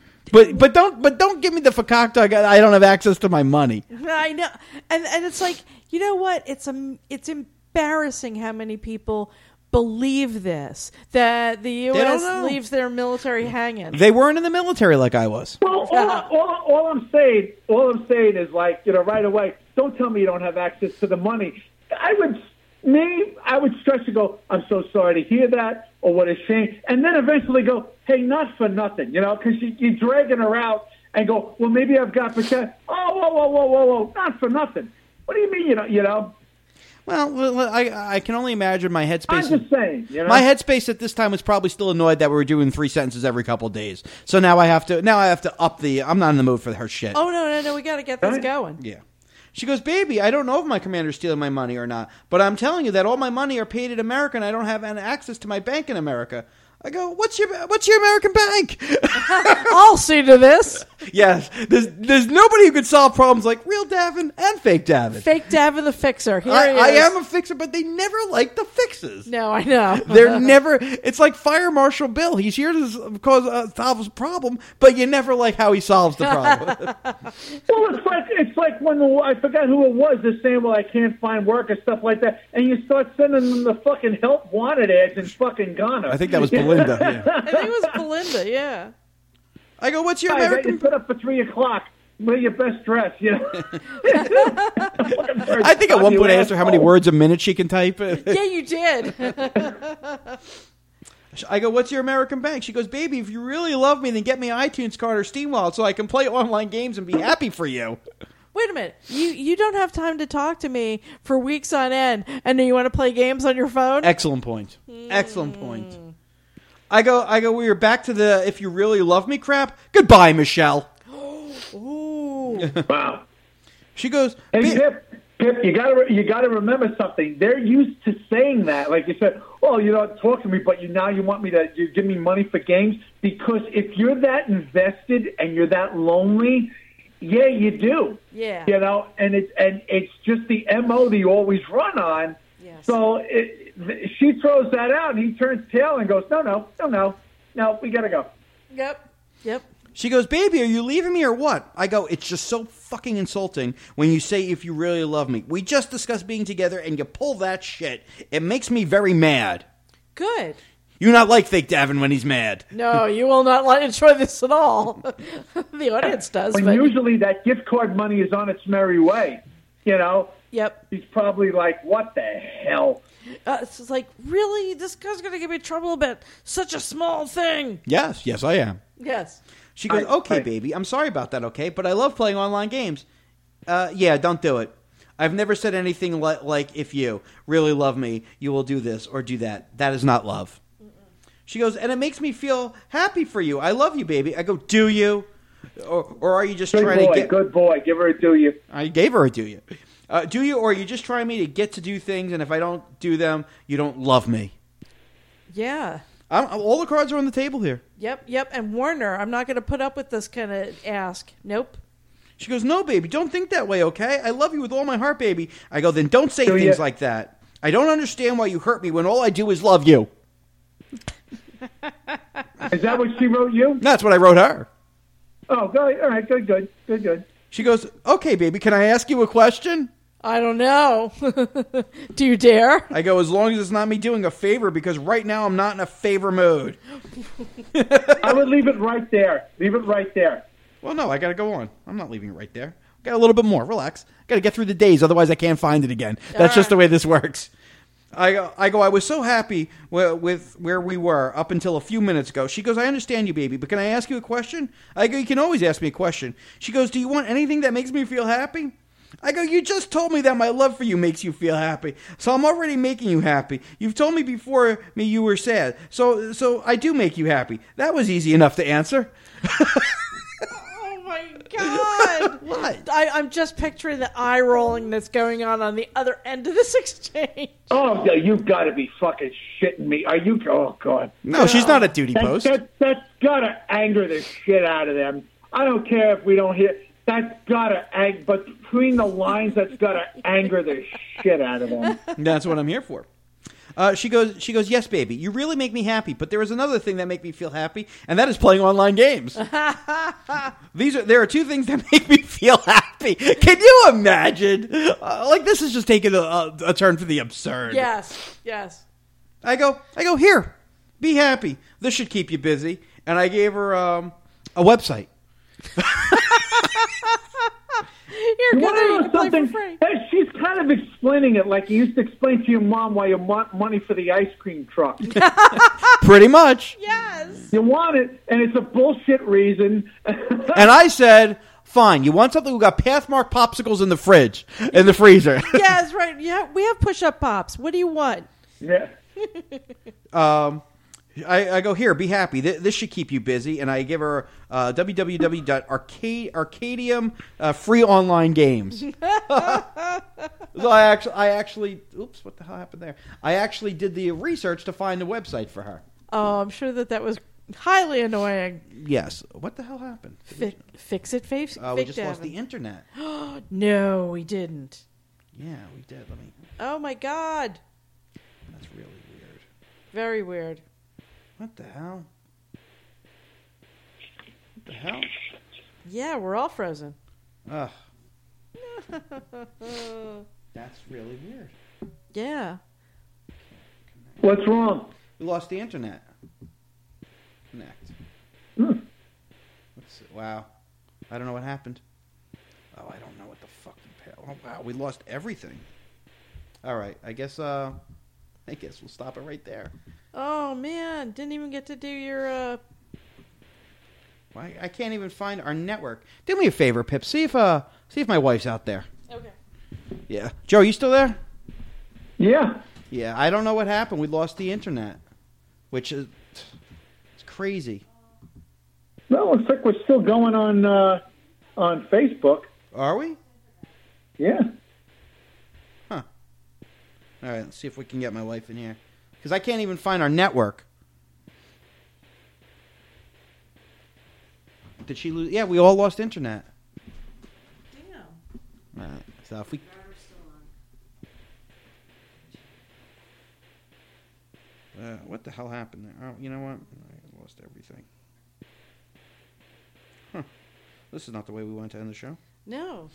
But but don't but don't give me the fakakta. I got. I don't have access to my money. I know, and and it's like, you know what? It's a, it's embarrassing how many people believe this, that the U They don't S know. leaves their military hanging. They weren't in the military like I was. Well, all, all, all I'm saying, all I'm saying is like, you know, right away. Don't tell me you don't have access to the money. I would, me, I would stretch to go, I'm so sorry to hear that, or what a shame, and then eventually go, hey, not for nothing, you know, because you, you're dragging her out and go, well, maybe I've got percent. Oh, whoa, whoa, whoa, whoa, whoa, not for nothing. What do you mean, you know, you know? Well, well, I I can only imagine my I'm headspace. just saying, you know. My headspace at this time was probably still annoyed that we were doing three sentences every couple of days. So now I have to now I have to up the. I'm not in the mood for her shit. Oh no, no, no! We got to get this Right. going. Yeah. She goes, baby, I don't know if my commander's stealing my money or not, but I'm telling you that all my money are paid in America and I don't have any access to my bank in America. I go, what's your what's your American bank? I'll see to this. Yes, there's there's nobody who could solve problems like real Davin and fake Davin. Fake Davin the fixer. Here I, he I is. am a fixer, but they never like the fixes. No, I know. They're never. It's like Fire Marshal Bill. He's here to s- cause uh, solve a problem, but you never like how he solves the problem. Well, it's like it's like when the, I forgot who it was. They're saying, "Well, I can't find work" or stuff like that, and you start sending them the fucking help wanted ads in fucking Ghana. I think that was Belinda. Yeah. I think it was Belinda. Yeah. I go, what's your I got American? you set up for three o'clock. Wear your best dress, you know. I think at one point I asked her how many words a minute she can type. Yeah, you did. I go, what's your American bank? She goes, baby, if you really love me, then get me an iTunes card or Steam wallet so I can play online games and be happy for you. Wait a minute. You you don't have time to talk to me for weeks on end, and then you want to play games on your phone? Excellent point. Excellent point. I go, I go, we are back to the if you really love me crap. Goodbye, Michelle. Ooh. Wow. She goes, Hey, "Ba- Pip, Pip, you gotta you gotta remember something. They're used to saying that, like you said. Oh, you don't talk to me, but you now you want me to you give me money for games because if you're that invested and you're that lonely, yeah, you do. Yeah. You know, and it's and it's just the M O that you always run on. Yes. So it, she throws that out, and he turns tail and goes, no, no, no, no, no, we gotta go. Yep. Yep. She goes, baby, are you leaving me or what? I go, it's just so fucking insulting when you say if you really love me. We just discussed being together and you pull that shit. It makes me very mad. Good. You not like fake Davin when he's mad. No, you will not like enjoy this at all. The audience does. When But usually that gift card money is on its merry way. You know, Yep. He's probably like, what the hell? Uh, it's just like, really? This guy's going to give me trouble about such a small thing. Yes, yes, I am. Yes. She goes, I- okay, I- baby, I'm sorry about that, okay? But I love playing online games. Uh, yeah, don't do it. I've never said anything li- like, if you really love me, you will do this or do that. That is not love. Mm-mm. She goes, and it makes me feel happy for you. I love you, baby. I go, do you? Or, or are you just Good trying boy, to get... good boy. Give her a do you. I gave her a do you. Uh, do you, or are you just trying me to get to do things, and if I don't do them, you don't love me? Yeah. I'm, all the cards are on the table here. Yep, yep. And Warner, I'm not going to put up with this kind of ask. Nope. She goes, no, baby, don't think that way, okay? I love you with all my heart, baby. I go, then don't say Do things ya? like that. I don't understand why you hurt me when all I do is love you. Is that what she wrote you? That's what I wrote her. Oh, good. All right, good, good, good, good. She goes, okay, baby, can I ask you a question? I don't know. Do you dare? I go, as long as it's not me doing a favor, because right now I'm not in a favor mood. I would leave it right there. Leave it right there. Well, no, I got to go on. I'm not leaving it right there. Got a little bit more. Relax. Got to get through the days, otherwise I can't find it again. That's just the way this works. I go, I go, I was so happy with, with where we were up until a few minutes ago. She goes, I understand you, baby, but can I ask you a question? I go, you can always ask me a question. She goes, do you want anything that makes me feel happy? I go, you just told me that my love for you makes you feel happy. So I'm already making you happy. You've told me before me you were sad. So so I do make you happy. That was easy enough to answer. Oh, my God. What? I, I'm just picturing the eye rolling that's going on on the other end of this exchange. Oh, yeah, you've got to be fucking shitting me. Are you? Oh, God. No, she's not a duty That, post. that, that's got to anger the shit out of them. I don't care if we don't hear. That's got to anger. But between the lines, that's got to anger the shit out of them. That's what I'm here for. Uh, she goes, she goes, yes, baby, you really make me happy, but there is another thing that make me feel happy, and that is playing online games. These are there are two things that make me feel happy. Can you imagine? Uh, like, this is just taking a, a, a turn for the absurd. Yes, yes. I go, I go, here, be happy. This should keep you busy. And I gave her um, a website. You're You want to gonna know you can play something? for free. Hey, she's kind of explaining it like you used to explain to your mom why you want money for the ice cream truck. Pretty much. Yes. You want it, and it's a bullshit reason. And I said, fine, you want something? We got Pathmark popsicles in the fridge, in the freezer. Yes, right. Yeah, we have push-up pops. What do you want? Yeah. Um, I, I go, here, be happy. Th- this should keep you busy. And I give her uh, w w w dot arcade arcadium uh, free online games. So I actually, I actually, oops, what the hell happened there? I actually did the research to find a website for her. Oh, I'm sure that that was highly annoying. Yes. What the hell happened? Fi- fix it, face. Uh, we just lost the internet. No, we didn't. Yeah, we did. Let me. Oh my God. That's really weird. Very weird. What the hell? What the hell? Yeah, we're all frozen. Ugh. That's really weird. Yeah. What's wrong? We lost the internet. Connect. Hmm. Let's see. Wow. I don't know what happened. Oh, I don't know what the fuck. Oh, wow. We lost everything. All right. I guess, uh, I guess we'll stop it right there. Oh man, didn't even get to do your. uh Why I can't even find our network. Do me a favor, Pip. See if, uh, see if my wife's out there. Okay. Yeah. Joe, you still there? Yeah. Yeah. I don't know what happened. We lost the internet, which is it's crazy. Well, looks like we're still going on uh, on Facebook. Are we? Yeah. Huh. All right, let's see if we can get my wife in here. Because I can't even find our network. Did she lose? Yeah, we all lost internet. Damn. All right, so if we... Uh, what the hell happened there? Oh, you know what? I lost everything. Huh. This is not the way we wanted to end the show. No.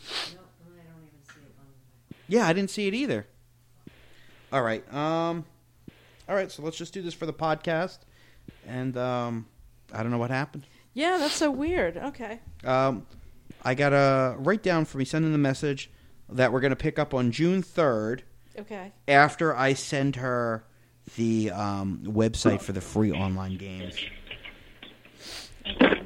Yeah, I didn't see it either. All right. Um, all right, so let's just do this for the podcast. And um, I don't know what happened. Yeah, that's so weird. Okay. Um, I got a write down for me sending the message that we're going to pick up on June third. Okay. After I send her the um, website for the free online games. Okay.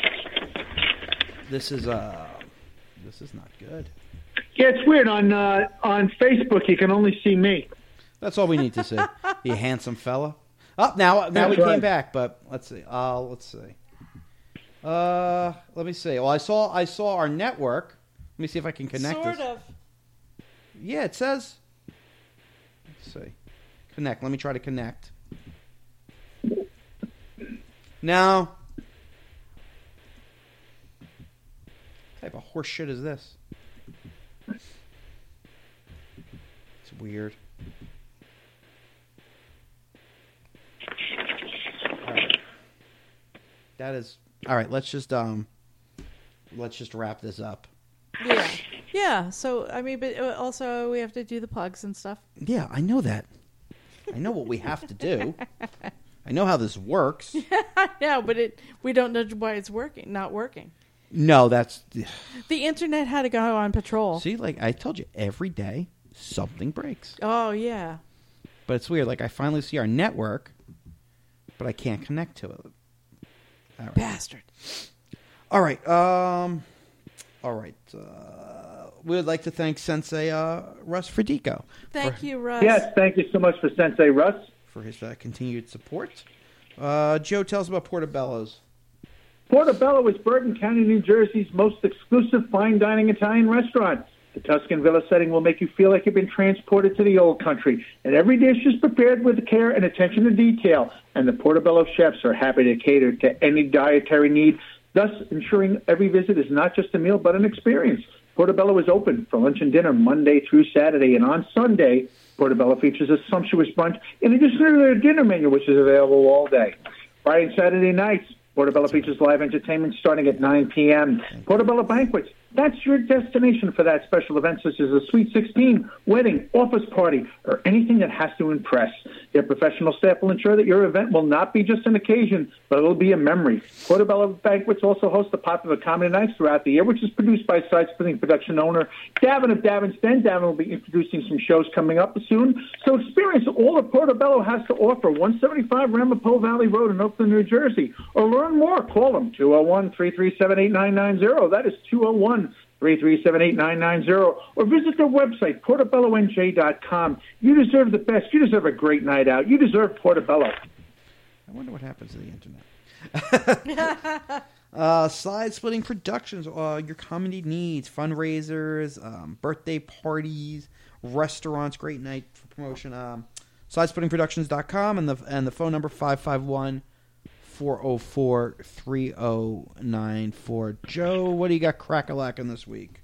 This is uh, this is not good. Yeah, it's weird. On uh, on Facebook, you can only see me. That's all we need to see. You handsome fella. Oh, now now That's we came right. back, but let's see. Uh, let's see. Uh, let me see. Well, I saw I saw our network. Let me see if I can connect Sort this. of. Yeah, it says. Let's see. Connect. Let me try to connect. Now, what type of horse shit is this? It's weird. All right. That is all right. Let's just um, let's just wrap this up. Yeah. Yeah. So I mean, but also we have to do the plugs and stuff. Yeah, I know that. I know what we have to do. I know how this works. I know, but it we don't know why it's working, not working. No, that's The internet had to go on patrol. see, like I told you, every day something breaks. Oh yeah. But it's weird. Like I finally see our network, but I can't connect to it. All right. Bastard. All right. Um. All right. Uh, we would like to thank Sensei uh, Russ Fridico Thank for, you, Russ. Yes, thank you so much for Sensei Russ. for his uh, continued support. Uh, Joe, tell us about Portobello's. Portobello is Bergen County, New Jersey's most exclusive fine dining Italian restaurant. The Tuscan villa setting will make you feel like you've been transported to the old country. And every dish is prepared with care and attention to detail. And the Portobello chefs are happy to cater to any dietary need, thus ensuring every visit is not just a meal but an experience. Portobello is open for lunch and dinner Monday through Saturday. And on Sunday, Portobello features a sumptuous brunch in addition to their dinner menu, which is available all day. Friday and Saturday nights, Portobello features live entertainment starting at nine p.m. Portobello Banquets, that's your destination for that special event, such as a Sweet sixteen, wedding, office party, or anything that has to impress. Their professional staff will ensure that your event will not be just an occasion, but it will be a memory. Portobello Banquets also host the popular comedy nights throughout the year, which is produced by side-splitting production owner Davin of Davin's Den. Davin will be introducing some shows coming up soon. So experience all that Portobello has to offer. one seventy-five Ramapo Valley Road in Oakland, New Jersey. Or learn more. Call them, two oh one, three three seven, eight nine nine zero. That is two oh one, three three seven, eight nine nine zero. Or visit their website, portobello n j dot com. You deserve the best. You deserve a great night out. You deserve Portobello. I wonder what happens to the internet. uh, Side Splitting Productions, uh, your comedy needs, fundraisers, um, birthday parties, restaurants, great night for promotion. Um, side splitting productions dot com and the and the phone number five five one, four oh four, three oh nine four. Joe, what do you got crack-a-lacking this week?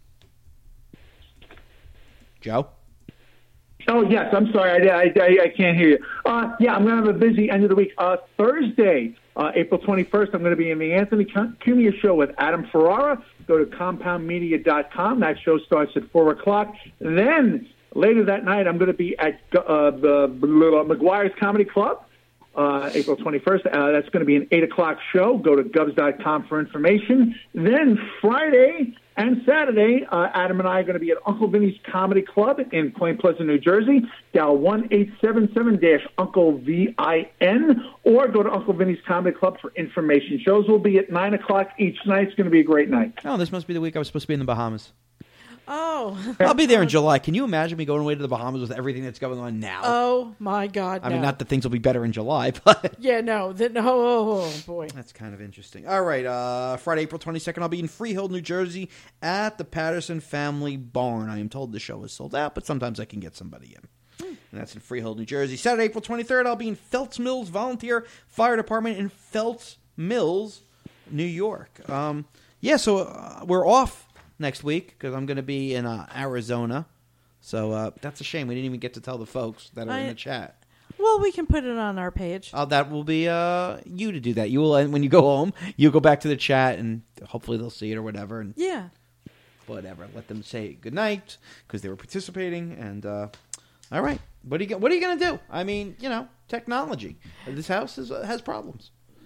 Joe? Oh, yes. I'm sorry. I, I, I, I can't hear you. Uh, yeah, I'm going to have a busy end of the week. Uh, Thursday, uh, April twenty-first, I'm going to be in the Anthony Cumia show with Adam Ferrara. Go to compound media dot com. That show starts at four o'clock. Then later that night, I'm going to be at uh, the McGuire's Comedy Club. Uh, April twenty-first. Uh, that's going to be an eight o'clock show. Go to govs dot com for information. Then Friday and Saturday, uh, Adam and I are going to be at Uncle Vinny's Comedy Club in Point Pleasant, New Jersey. Dial one eight seven seven Uncle V I N or go to Uncle Vinny's Comedy Club for information. Shows will be at nine o'clock each night. It's going to be a great night. Oh, this must be the week I was supposed to be in the Bahamas. Oh. I'll be there in July. Can you imagine me going away to the Bahamas with everything that's going on now? Oh my God! I no. mean, not that things will be better in July, but Yeah, no. The, no. Oh, oh, boy. that's kind of interesting. All right, uh, Friday, April twenty-second, I'll be in Freehold, New Jersey at the Patterson Family Barn. I am told the show is sold out, but sometimes I can get somebody in. And that's in Freehold, New Jersey. Saturday, April twenty-third, I'll be in Felts Mills Volunteer Fire Department in Felts Mills, New York. Um, yeah, so uh, we're off next week because I'm going to be in uh, Arizona. So uh, that's a shame. We didn't even get to tell the folks that are I- in the chat. Well, we can put it on our page. Uh, that will be uh, you to do that. You will, and when you go home, you go back to the chat, and hopefully they'll see it or whatever, and Yeah. whatever. Let them say good night because they were participating. And uh, all right, what are you what are you going to do? I mean, you know, technology. This house is, uh, has problems.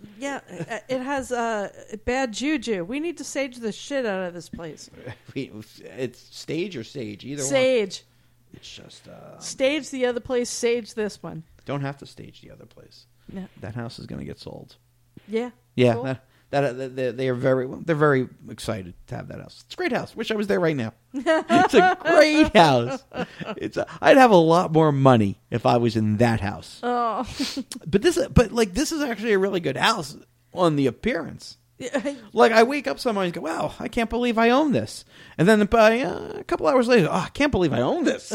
Yeah, uh, it has uh, bad juju. We need to sage the shit out of this place. It's stage or sage, either one. Sage. It's just uh, Stage the other place, sage this one. don't have to stage the other place. No. That house is going to get sold. Yeah. Yeah, Cool. that, that they, they are very they're very excited to have that house. It's a great house. Wish I was there right now. It's a great house. It's a, I'd have a lot more money if I was in that house. Oh. But this, but like this is actually a really good house on the appearance. Like I wake up some mornings and go, wow, I can't believe I own this. And then by, uh, a couple hours later, oh, I can't believe I own this.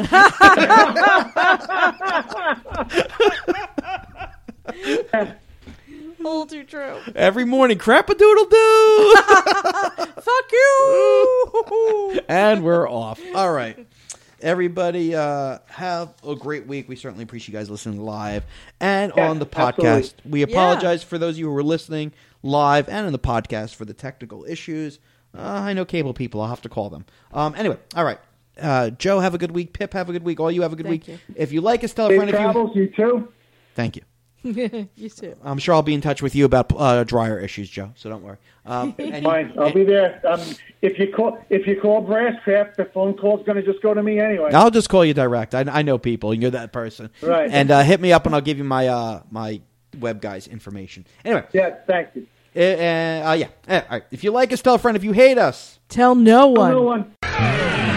All too true. Every morning, crap-a-doodle-doo. Fuck you. And we're off. All right. Everybody uh, have a great week. We certainly appreciate you guys listening live and Yeah, on the podcast. absolutely. We apologize for those of you who were listening live and in the podcast for the technical issues. Uh, I know cable people. I'll have to call them. Um, anyway, all right. Uh, Joe, have a good week. Pip, have a good week. All you have a good Thank week. you. If you like us, tell a Safe friend. If you travels, you too. Thank you. You too. I'm sure I'll be in touch with you about uh, dryer issues, Joe. So don't worry. Um, and- Fine, I'll be there. Um, if you call, if you call Brasscraft, the phone call's going to just go to me anyway. I'll just call you direct. I, I know people. You're that person. Right. And uh, hit me up, and I'll give you my uh, my web guy's information. Anyway. Yeah, thank you. Uh, uh, yeah. Uh, all right. If you like us, tell a friend. If you hate us, Tell no one. No one.